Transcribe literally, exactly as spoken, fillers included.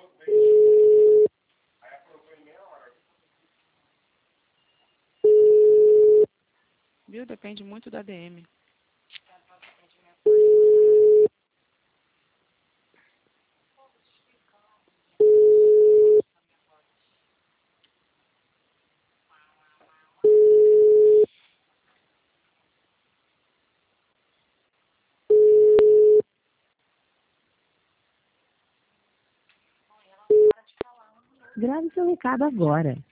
Viu? Depende muito da D M. Grave seu recado agora.